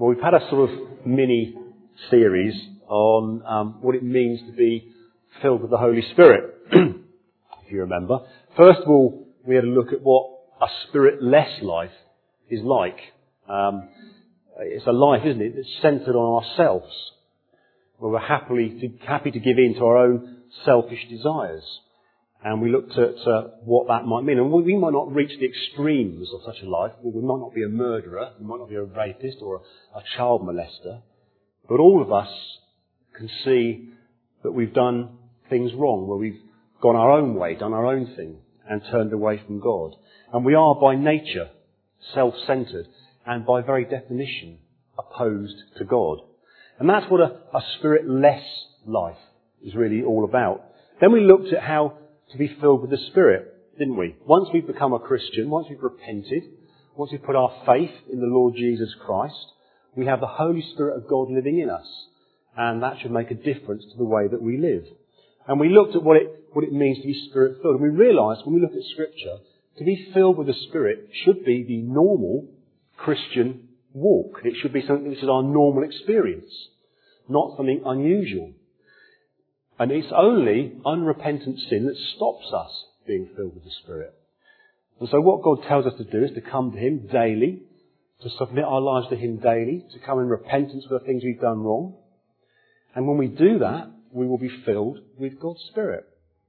Well, we've had a sort of mini series on what it means to be filled with the Holy Spirit, if you remember. First of all, we had a look at what a spirit-less life is like. It's a life, isn't it, that's centred on ourselves, where we're happy to give in to our own selfish desires. And we looked at what that might mean. And we might not reach the extremes of such a life. We might not be a murderer, we might not be a rapist or a child molester. But all of us can see that we've done things wrong, where we've gone our own way, done our own thing, and turned away from God. And we are by nature self-centred and by very definition opposed to God. And that's what a spirit-less life is really all about. Then we looked at how to be filled with the Spirit, didn't we? Once we've become a Christian, once we've repented, once we've put our faith in the Lord Jesus Christ, we have the Holy Spirit of God living in us. And that should make a difference to the way that we live. And we looked at what it means to be Spirit-filled. And we realised when we look at Scripture, to be filled with the Spirit should be the normal Christian walk. It should be something which is our normal experience, not something unusual. And it's only unrepentant sin that stops us being filled with the Spirit. And so what God tells us to do is to come to Him daily, to submit our lives to Him daily, to come in repentance for the things we've done wrong. And when we do that, we will be filled with God's Spirit.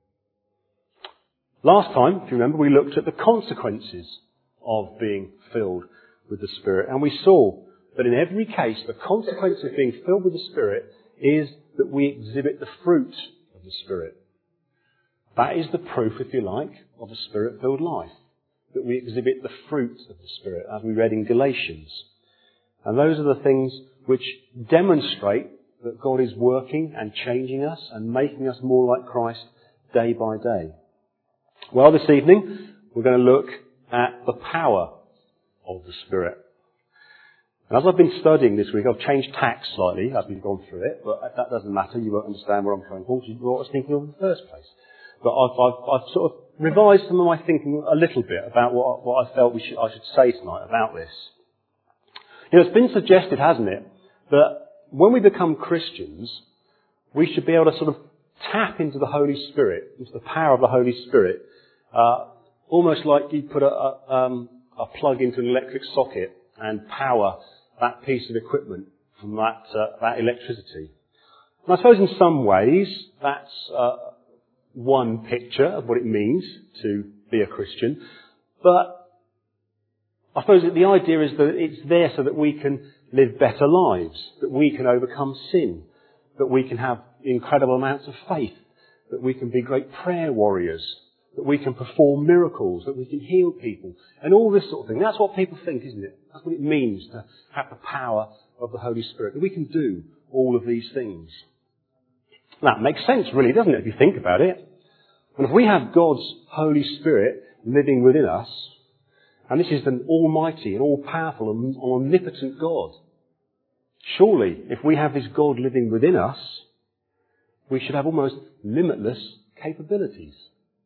Last time, if you remember, we looked at the consequences of being filled with the Spirit. And we saw that in every case, the consequence of being filled with the Spirit is that we exhibit the fruit of the Spirit. That is the proof, if you like, of a Spirit-filled life. That we exhibit the fruit of the Spirit, as we read in Galatians. And those are the things which demonstrate that God is working and changing us and making us more like Christ day by day. Well, this evening, we're going to look at the power of the Spirit. And as I've been studying this week, I've changed tack slightly as we've gone through it, but that doesn't matter. You won't understand where I'm coming from, because you know what I was thinking of in the first place. But I've sort of revised some of my thinking a little bit about what I felt I should say tonight about this. You know, it's been suggested, hasn't it, that when we become Christians, we should be able to sort of tap into the Holy Spirit, into the power of the Holy Spirit, almost like you put a plug into an electric socket and power that piece of equipment from that electricity. And I suppose in some ways that's one picture of what it means to be a Christian. But I suppose that the idea is that it's there so that we can live better lives, that we can overcome sin, that we can have incredible amounts of faith, that we can be great prayer warriors, that we can perform miracles, that we can heal people, and all this sort of thing. That's what people think, isn't it? That's what it means to have the power of the Holy Spirit, that we can do all of these things. That makes sense, really, doesn't it, if you think about it? And if we have God's Holy Spirit living within us, and this is an almighty and all-powerful and omnipotent God, surely, if we have this God living within us, we should have almost limitless capabilities.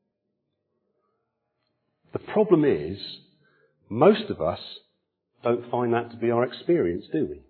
The problem is, most of us don't find that to be our experience, do we?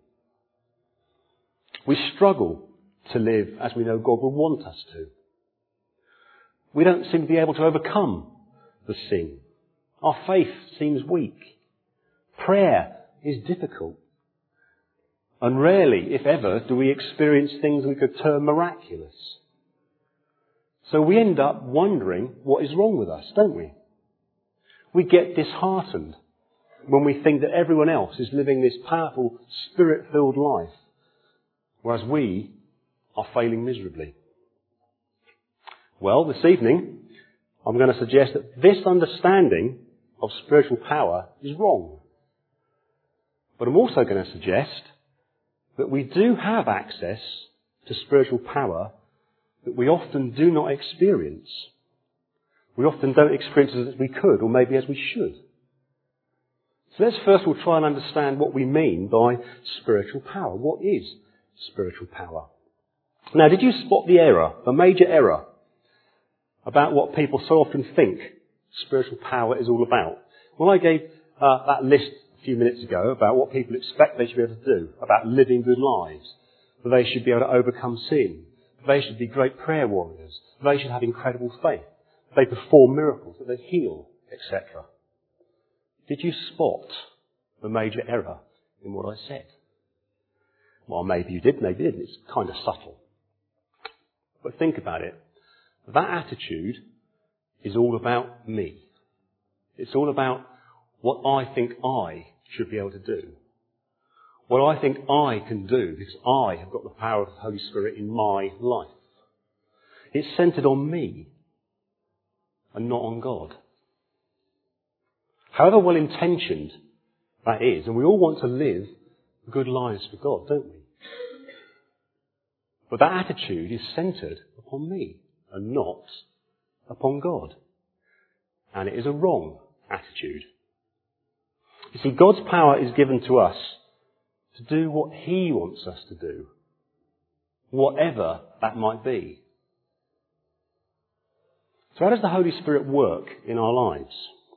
We struggle to live as we know God would want us to. We don't seem to be able to overcome the sin. Our faith seems weak. Prayer is difficult. And rarely, if ever, do we experience things we could term miraculous. So we end up wondering what is wrong with us, don't we? We get disheartened when we think that everyone else is living this powerful, Spirit-filled life, whereas we are failing miserably. Well, this evening, I'm going to suggest that this understanding of spiritual power is wrong. But I'm also going to suggest that we do have access to spiritual power that we often do not experience. We often don't experience it as we could, or maybe as we should. So let's first of all try and understand what we mean by spiritual power. What is spiritual power? Now, did you spot the error, the major error, about what people so often think spiritual power is all about? Well, I gave that list a few minutes ago about what people expect they should be able to do, about living good lives, that they should be able to overcome sin, that they should be great prayer warriors, that they should have incredible faith, that they perform miracles, that they heal, etc. Did you spot the major error in what I said? Well, maybe you did, maybe you didn't. It's kind of subtle. But think about it. That attitude is all about me. It's all about what I think I should be able to do. What I think I can do because I have got the power of the Holy Spirit in my life. It's centred on me and not on God. However well-intentioned that is, and we all want to live good lives for God, don't we? But that attitude is centred upon me and not upon God. And it is a wrong attitude. You see, God's power is given to us to do what He wants us to do, whatever that might be. So how does the Holy Spirit work in our lives?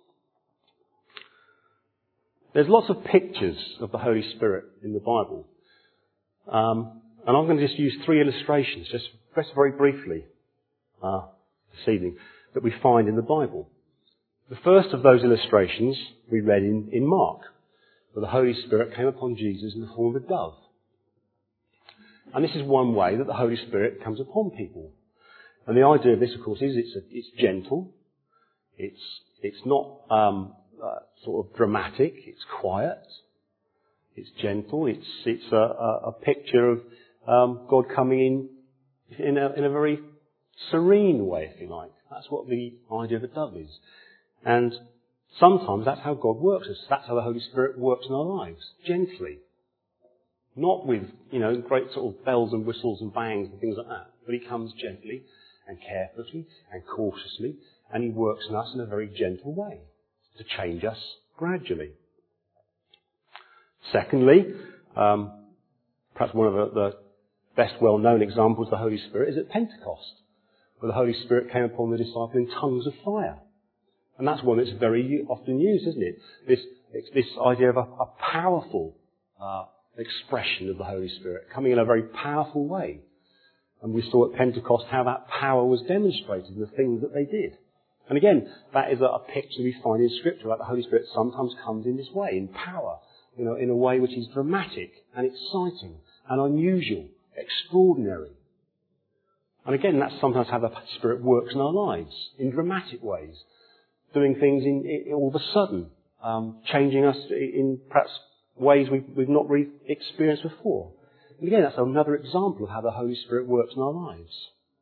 There's lots of pictures of the Holy Spirit in the Bible. And I'm going to just use 3 illustrations, just very briefly, this evening, that we find in the Bible. The first of those illustrations we read in Mark, where the Holy Spirit came upon Jesus in the form of a dove. And this is one way that the Holy Spirit comes upon people. And the idea of this, of course, is it's gentle. It's not sort of dramatic. It's quiet. It's gentle. It's a picture of God coming in a very serene way, if you like. That's what the idea of a dove is. And sometimes that's how God works us. That's how the Holy Spirit works in our lives. Gently. Not with, great sort of bells and whistles and bangs and things like that. But He comes gently and carefully and cautiously, and He works in us in a very gentle way to change us gradually. Secondly, perhaps one of the best well-known examples of the Holy Spirit is at Pentecost, where the Holy Spirit came upon the disciples in tongues of fire. And that's one that's very often used, isn't it? This idea of a powerful expression of the Holy Spirit coming in a very powerful way. And we saw at Pentecost how that power was demonstrated in the things that they did. And again, that is a picture we find in Scripture, like the Holy Spirit sometimes comes in this way, in power, in a way which is dramatic and exciting and unusual, extraordinary. And again, that's sometimes how the Spirit works in our lives, in dramatic ways, doing things in all of a sudden, changing us in perhaps ways we've not really experienced before. And again, that's another example of how the Holy Spirit works in our lives.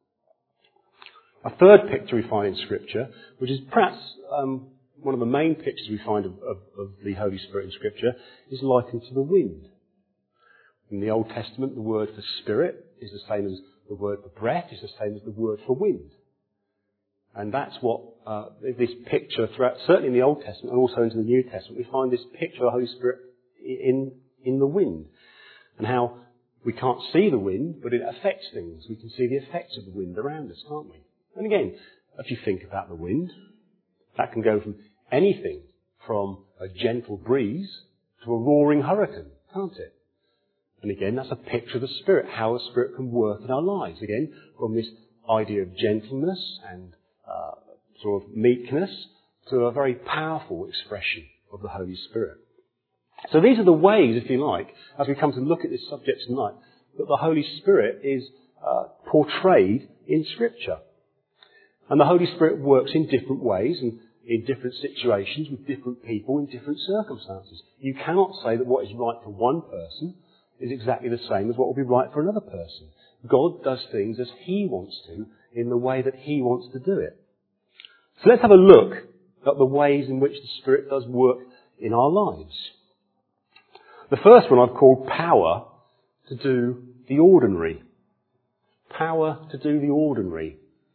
A third picture we find in Scripture, which is perhaps one of the main pictures we find of the Holy Spirit in Scripture, is likened to the wind. In the Old Testament, the word for spirit is the same as the word for breath, is the same as the word for wind. And that's what this picture throughout, certainly in the Old Testament and also into the New Testament, we find this picture of the Holy Spirit in the wind. And how we can't see the wind, but it affects things. We can see the effects of the wind around us, can't we? And again, if you think about the wind, that can go from anything from a gentle breeze to a roaring hurricane, can't it? And again, that's a picture of the Spirit, how the Spirit can work in our lives. Again, from this idea of gentleness and sort of meekness to a very powerful expression of the Holy Spirit. So these are the ways, if you like, as we come to look at this subject tonight, that the Holy Spirit is portrayed in Scripture. And the Holy Spirit works in different ways and in different situations with different people in different circumstances. You cannot say that what is right for one person is exactly the same as what will be right for another person. God does things as He wants to, in the way that He wants to do it. So let's have a look at the ways in which the Spirit does work in our lives. The first one I've called power to do the ordinary. Power to do the ordinary.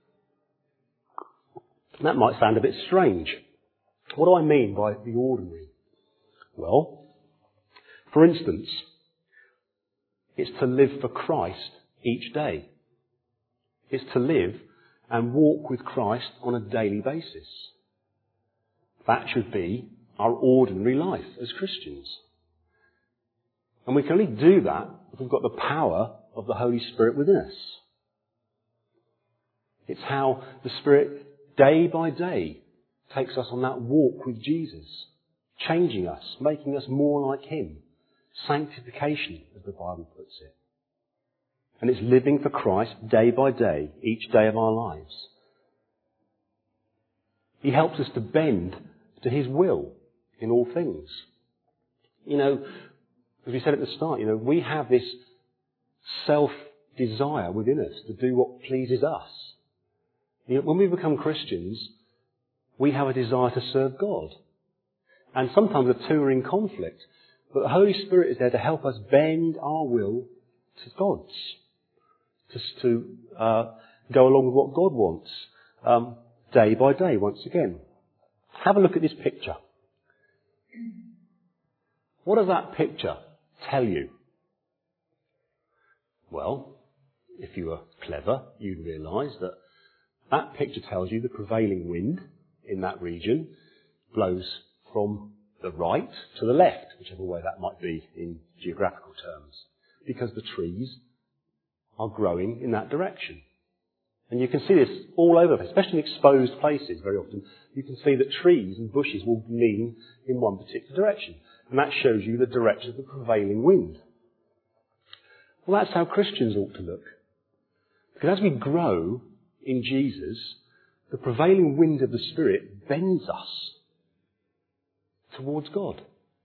That might sound a bit strange. What do I mean by the ordinary? Well, for instance, it's to live for Christ each day. It's to live and walk with Christ on a daily basis. That should be our ordinary life as Christians. And we can only do that if we've got the power of the Holy Spirit within us. It's how the Spirit, day by day, takes us on that walk with Jesus, changing us, making us more like Him. Sanctification, as the Bible puts it. And it's living for Christ day by day, each day of our lives. He helps us to bend to His will in all things. You know, as we said at the start, we have this self-desire within us to do what pleases us. When we become Christians, we have a desire to serve God. And sometimes the two are in conflict. But the Holy Spirit is there to help us bend our will to God's. Just to go along with what God wants. Day by day, once again. Have a look at this picture. What does that picture tell you? Well, if you were clever, you'd realise that that picture tells you the prevailing wind in that region blows from the right to the left, whichever way that might be in geographical terms, because the trees are growing in that direction. And you can see this all over, especially in exposed places very often. You can see that trees and bushes will lean in one particular direction. And that shows you the direction of the prevailing wind. Well, that's how Christians ought to look. Because as we grow in Jesus, the prevailing wind of the Spirit bends us towards God.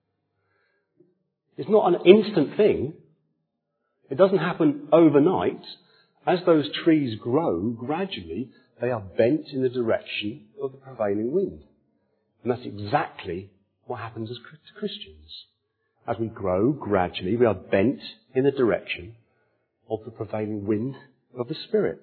It's not an instant thing. It doesn't happen overnight. As those trees grow, gradually they are bent in the direction of the prevailing wind. And that's exactly what happens as Christians. As we grow, gradually we are bent in the direction of the prevailing wind of the Spirit.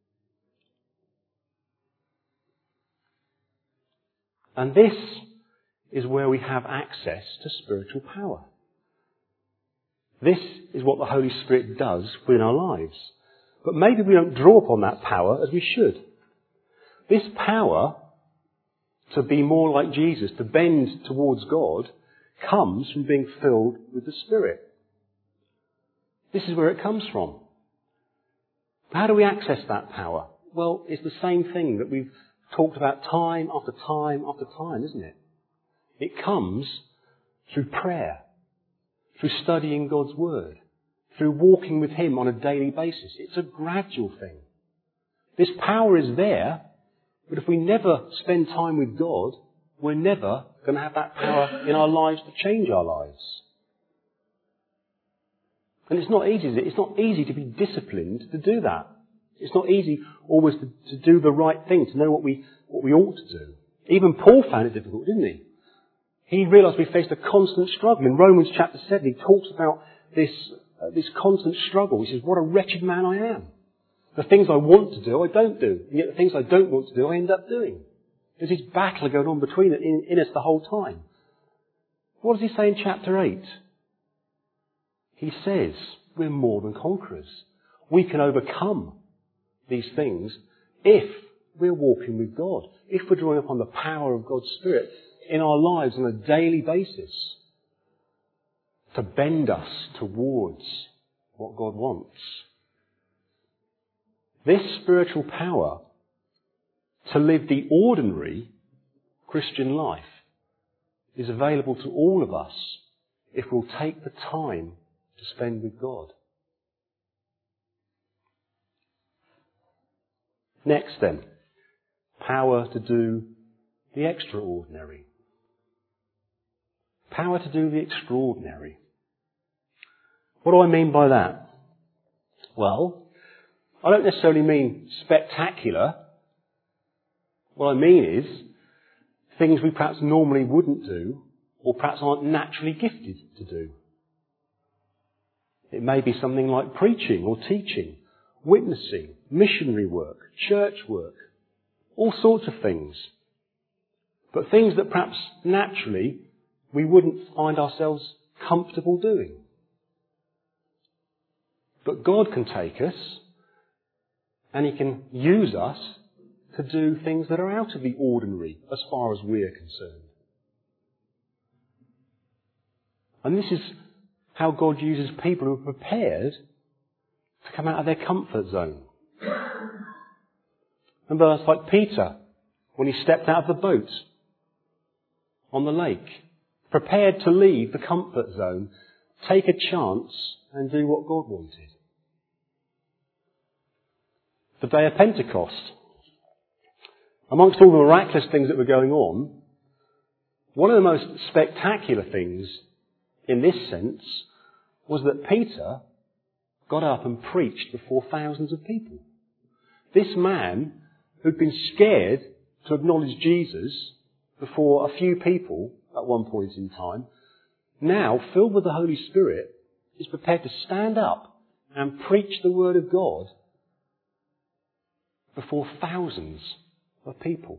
And this is where we have access to spiritual power. This is what the Holy Spirit does within our lives. But maybe we don't draw upon that power as we should. This power to be more like Jesus, to bend towards God, comes from being filled with the Spirit. This is where it comes from. How do we access that power? Well, it's the same thing that we've talked about time after time after time, isn't it? It comes through prayer, through studying God's Word, through walking with Him on a daily basis. It's a gradual thing. This power is there, but if we never spend time with God, we're never going to have that power in our lives to change our lives. And it's not easy, is it? It's not easy to be disciplined to do that. It's not easy always to do the right thing, to know what we ought to do. Even Paul found it difficult, didn't he? He realised we faced a constant struggle. In Romans chapter 7, he talks about this constant struggle. He says, what a wretched man I am. The things I want to do, I don't do. And yet the things I don't want to do, I end up doing. There's this battle going on between it in us the whole time. What does he say in chapter 8? He says, we're more than conquerors. We can overcome these things if we're walking with God. If we're drawing upon the power of God's Spirit in our lives on a daily basis to bend us towards what God wants. This spiritual power to live the ordinary Christian life is available to all of us if we'll take the time to spend with God. Next then, power to do the extraordinary. Power to do the extraordinary. What do I mean by that? Well, I don't necessarily mean spectacular. What I mean is things we perhaps normally wouldn't do or perhaps aren't naturally gifted to do. It may be something like preaching or teaching, witnessing, missionary work, church work, all sorts of things. But things that perhaps naturally we wouldn't find ourselves comfortable doing. But God can take us and He can use us to do things that are out of the ordinary as far as we are concerned. And this is how God uses people who are prepared to come out of their comfort zone. Remember, it's like Peter, when he stepped out of the boat on the lake, prepared to leave the comfort zone, take a chance and do what God wanted. The day of Pentecost, amongst all the miraculous things that were going on, one of the most spectacular things in this sense was that Peter got up and preached before thousands of people. This man, who'd been scared to acknowledge Jesus before a few people at one point in time, now, filled with the Holy Spirit, is prepared to stand up and preach the Word of God before thousands of people.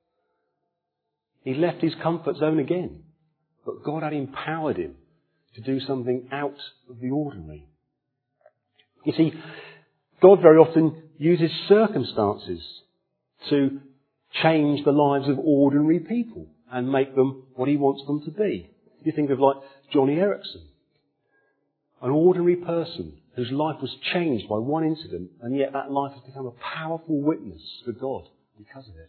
He left his comfort zone again, but God had empowered him to do something out of the ordinary. You see, God very often uses circumstances to change the lives of ordinary people and make them what He wants them to be. You think of like Johnny Erickson, an ordinary person whose life was changed by one incident, and yet that life has become a powerful witness for God because of it.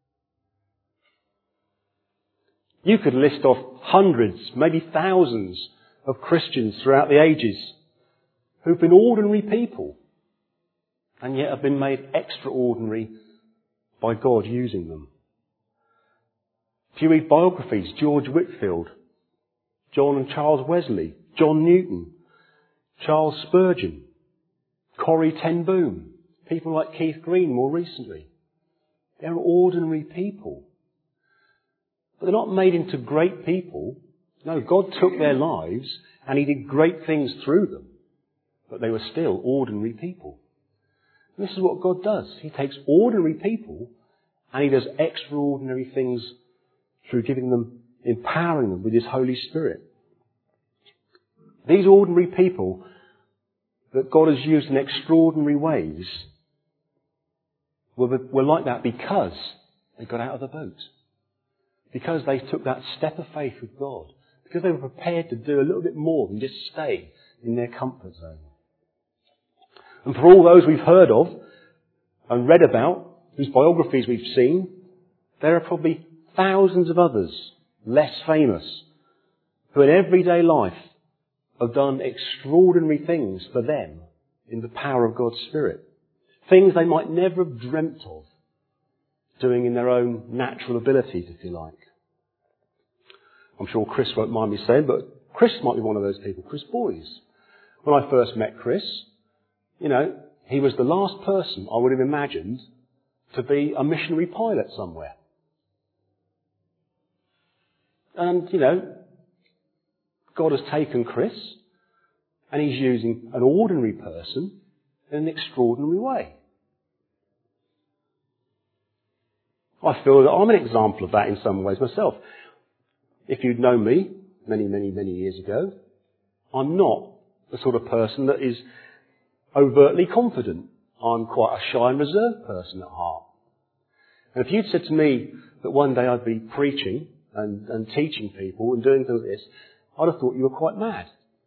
You could list off hundreds, maybe thousands of Christians throughout the ages who've been ordinary people and yet have been made extraordinary by God using them. If you read biographies, George Whitefield, John and Charles Wesley, John Newton, Charles Spurgeon, Corrie ten Boom, people like Keith Green more recently. They're ordinary people. But they're not made into great people. No, God took their lives and He did great things through them. But they were still ordinary people. And this is what God does. He takes ordinary people and He does extraordinary things through giving them, empowering them with His Holy Spirit. These ordinary people that God has used in extraordinary ways were like that because they got out of the boat. Because they took that step of faith with God. Because they were prepared to do a little bit more than just stay in their comfort zone. And for all those we've heard of and read about, whose biographies we've seen, there are probably thousands of others, less famous, who in everyday life have done extraordinary things for them in the power of God's Spirit. Things they might never have dreamt of doing in their own natural abilities, if you like. I'm sure Chris won't mind me saying, but Chris might be one of those people, Chris Boys. When I first met Chris, he was the last person I would have imagined to be a missionary pilot somewhere. And, God has taken Chris and He's using an ordinary person in an extraordinary way. I feel that I'm an example of that in some ways myself. If you'd known me many, many, many years ago, I'm not the sort of person that is overtly confident. I'm quite a shy and reserved person at heart. And if you'd said to me that one day I'd be preaching and teaching people and doing things like this, I'd have thought you were quite mad.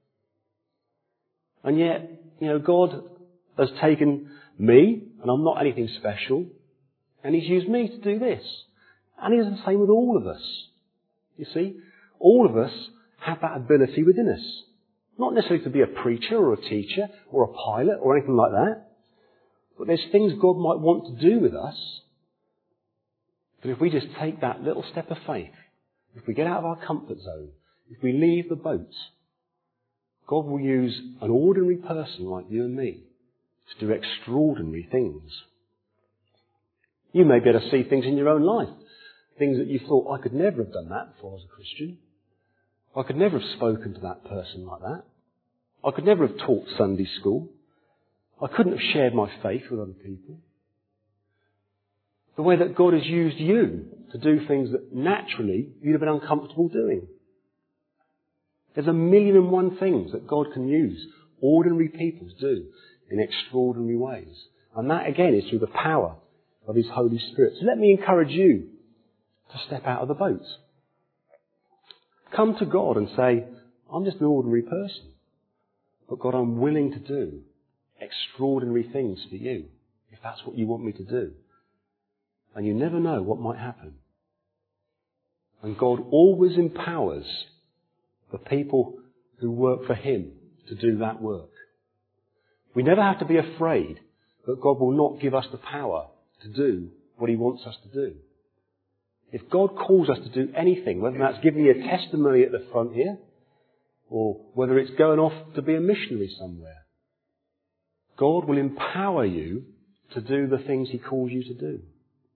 And yet, God has taken me, and I'm not anything special, and He's used me to do this. And He does the same with all of us. You see, all of us have that ability within us. Not necessarily to be a preacher or a teacher or a pilot or anything like that. But there's things God might want to do with us. But if we just take that little step of faith, if we get out of our comfort zone, if we leave the boat, God will use an ordinary person like you and me to do extraordinary things. You may be able to see things in your own life. Things that you thought, I could never have done that before I was a Christian. I could never have spoken to that person like that. I could never have taught Sunday school. I couldn't have shared my faith with other people. The way that God has used you to do things that naturally you'd have been uncomfortable doing. There's 1,000,001 things that God can use ordinary people to do in extraordinary ways. And that again is through the power of His Holy Spirit. So let me encourage you to step out of the boat. Come to God and say, I'm just an ordinary person. But God, I'm willing to do extraordinary things for you, if that's what you want me to do. And you never know what might happen. And God always empowers the people who work for Him to do that work. We never have to be afraid that God will not give us the power to do what He wants us to do. If God calls us to do anything, whether that's giving you a testimony at the front here, or whether it's going off to be a missionary somewhere, God will empower you to do the things He calls you to do.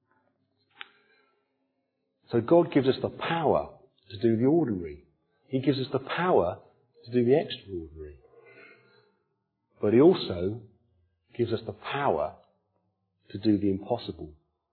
So God gives us the power to do the ordinary. He gives us the power to do the extraordinary. But He also gives us the power to do the impossible.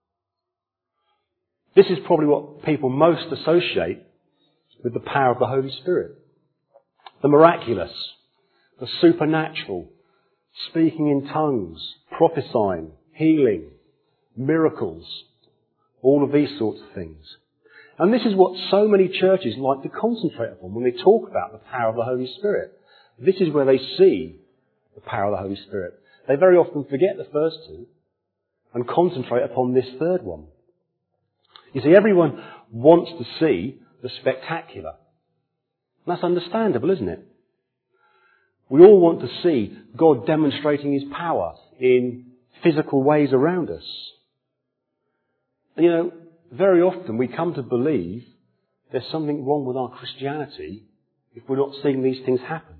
This is probably what people most associate with the power of the Holy Spirit. The miraculous, the supernatural, speaking in tongues, prophesying, healing, miracles, all of these sorts of things. And this is what so many churches like to concentrate upon when they talk about the power of the Holy Spirit. This is where they see the power of the Holy Spirit. They very often forget the first two and concentrate upon this third one. You see, everyone wants to see the spectacular. And that's understandable, isn't it? We all want to see God demonstrating His power in physical ways around us. And you know, very often we come to believe there's something wrong with our Christianity if we're not seeing these things happen.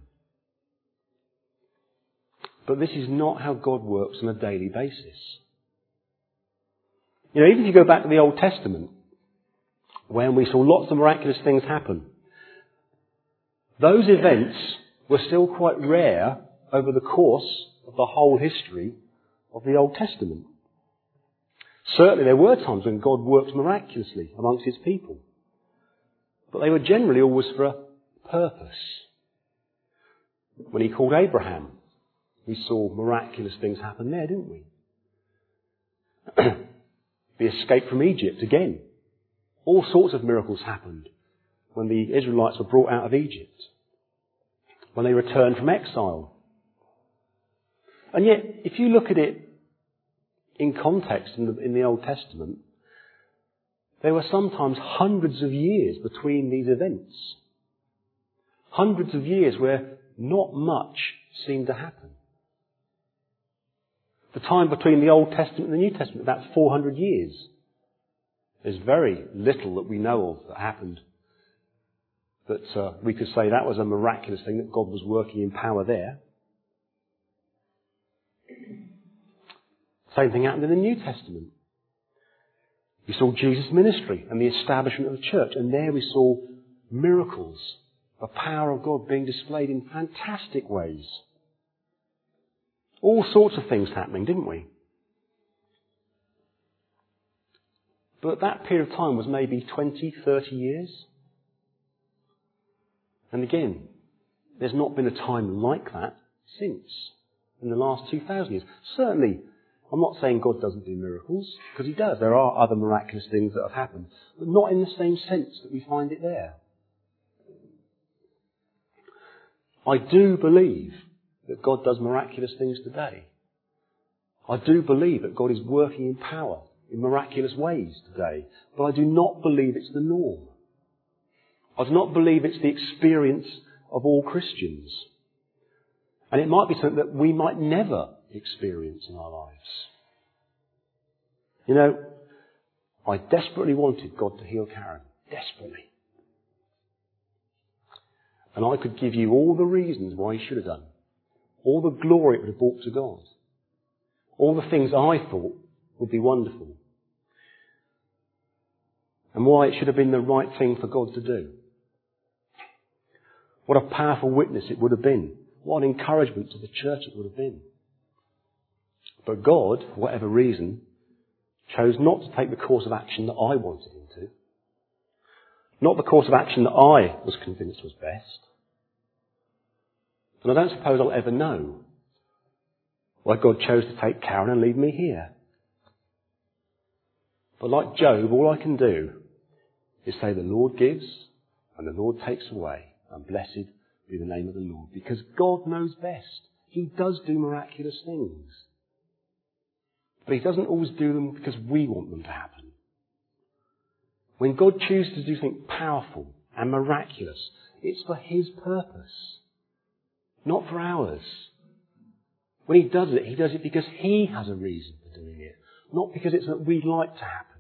But this is not how God works on a daily basis. You know, even if you go back to the Old Testament, when we saw lots of miraculous things happen, those events were still quite rare over the course of the whole history of the Old Testament. Certainly there were times when God worked miraculously amongst His people. But they were generally always for a purpose. When He called Abraham, we saw miraculous things happen there, didn't we? The escape from Egypt, again. All sorts of miracles happened when the Israelites were brought out of Egypt. When they returned from exile. And yet, if you look at it in context in the Old Testament, there were sometimes hundreds of years between these events. Hundreds of years where not much seemed to happen. The time between the Old Testament and the New Testament, about 400 years. There's very little that we know of that happened that we could say that was a miraculous thing, that God was working in power there. Same thing happened in the New Testament. We saw Jesus' ministry and the establishment of the church, and there we saw miracles, the power of God being displayed in fantastic ways. All sorts of things happening, didn't we? But that period of time was maybe 20, 30 years. And again, there's not been a time like that since, in the last 2,000 years. Certainly, I'm not saying God doesn't do miracles, because He does. There are other miraculous things that have happened, but not in the same sense that we find it there. I do believe that God does miraculous things today. I do believe that God is working in power in miraculous ways today, but I do not believe it's the norm. I do not believe it's the experience of all Christians. And it might be something that we might never experience in our lives. You know, I desperately wanted God to heal Karen. Desperately. And I could give you all the reasons why He should have done. All the glory it would have brought to God. All the things I thought would be wonderful. And why it should have been the right thing for God to do. What a powerful witness it would have been. What an encouragement to the church it would have been. But God, for whatever reason, chose not to take the course of action that I wanted Him to. Not the course of action that I was convinced was best. And I don't suppose I'll ever know why God chose to take Karen and leave me here. But like Job, all I can do is say the Lord gives and the Lord takes away, and blessed be the name of the Lord, because God knows best. He does do miraculous things. But He doesn't always do them because we want them to happen. When God chooses to do something powerful and miraculous, it's for His purpose, not for ours. When He does it because He has a reason for doing it, not because it's what we'd like to happen.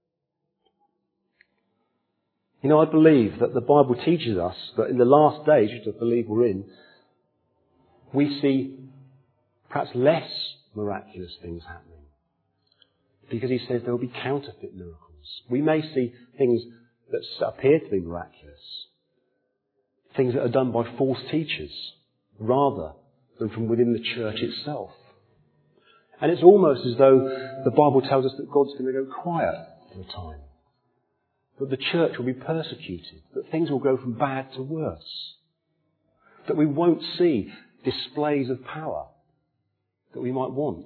You know, I believe that the Bible teaches us that in the last days, which I believe we're in, we see perhaps less miraculous things happening. Because He says there will be counterfeit miracles. We may see things that appear to be miraculous. Things that are done by false teachers, rather than from within the church itself. And it's almost as though the Bible tells us that God's going to go quiet for a time. That the church will be persecuted. That things will go from bad to worse. That we won't see displays of power that we might want.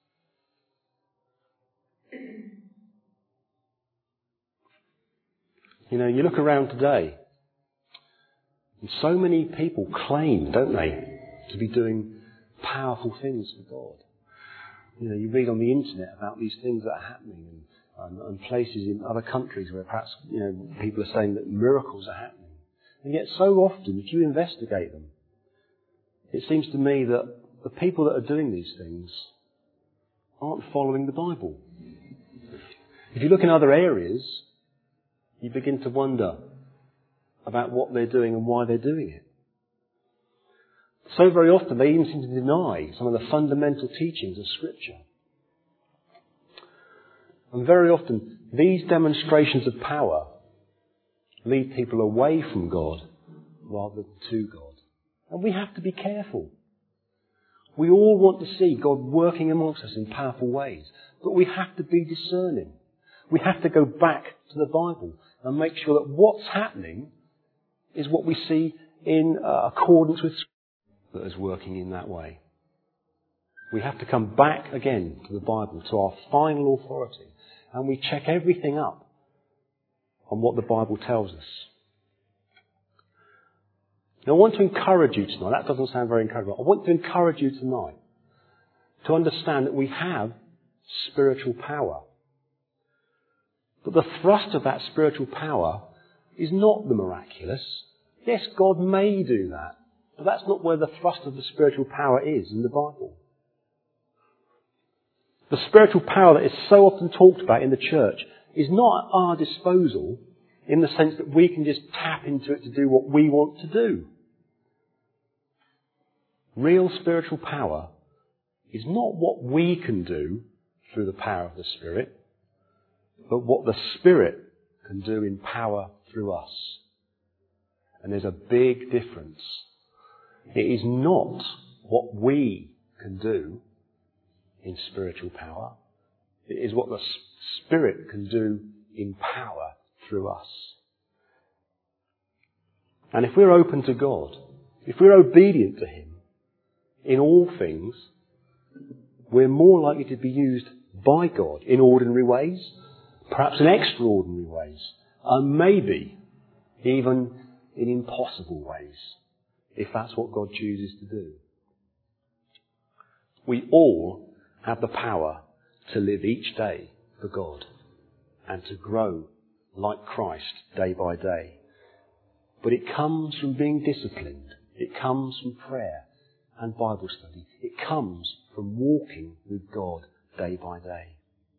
You know, you look around today, and so many people claim, don't they, to be doing powerful things for God. You know, you read on the internet about these things that are happening and places in other countries where perhaps, you know, people are saying that miracles are happening. And yet so often, if you investigate them, it seems to me that the people that are doing these things aren't following the Bible. If you look in other areas, you begin to wonder about what they're doing and why they're doing it. So very often they even seem to deny some of the fundamental teachings of Scripture. And very often these demonstrations of power lead people away from God rather than to God. And we have to be careful. We all want to see God working amongst us in powerful ways, but we have to be discerning. We have to go back to the Bible and make sure that what's happening is what we see in accordance with Scripture that is working in that way. We have to come back again to the Bible, to our final authority, and we check everything up on what the Bible tells us. Now I want to encourage you tonight. That doesn't sound very encouraging. I want to encourage you tonight to understand that we have spiritual power. But the thrust of that spiritual power is not the miraculous. Yes, God may do that, but that's not where the thrust of the spiritual power is in the Bible. The spiritual power that is so often talked about in the church is not at our disposal in the sense that we can just tap into it to do what we want to do. Real spiritual power is not what we can do through the power of the Spirit, but what the Spirit can do in power through us. And there's a big difference. It is not what we can do in spiritual power. It is what the Spirit can do in power through us. And if we're open to God, if we're obedient to Him in all things, we're more likely to be used by God in ordinary ways, perhaps in extraordinary ways, and maybe even in impossible ways, if that's what God chooses to do. We all have the power to live each day for God and to grow like Christ day by day. But it comes from being disciplined. It comes from prayer and Bible study. It comes from walking with God day by day.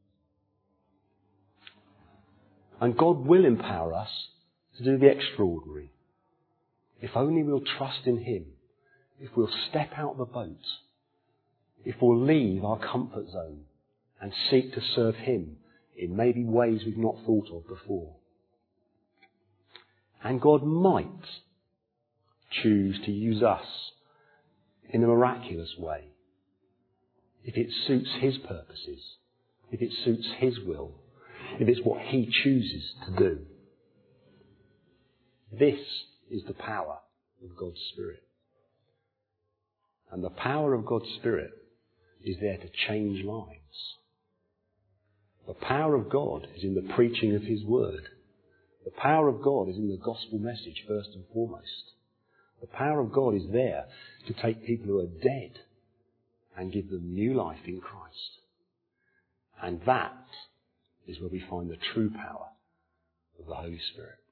And God will empower us to do the extraordinary. If only we'll trust in Him. If we'll step out the boat. If we'll leave our comfort zone and seek to serve Him in maybe ways we've not thought of before. And God might choose to use us in a miraculous way if it suits His purposes, if it suits His will, if it's what He chooses to do. This is the power of God's Spirit. And the power of God's Spirit is there to change lives. The power of God is in the preaching of His Word. The power of God is in the gospel message first and foremost. The power of God is there to take people who are dead and give them new life in Christ. And that is where we find the true power of the Holy Spirit.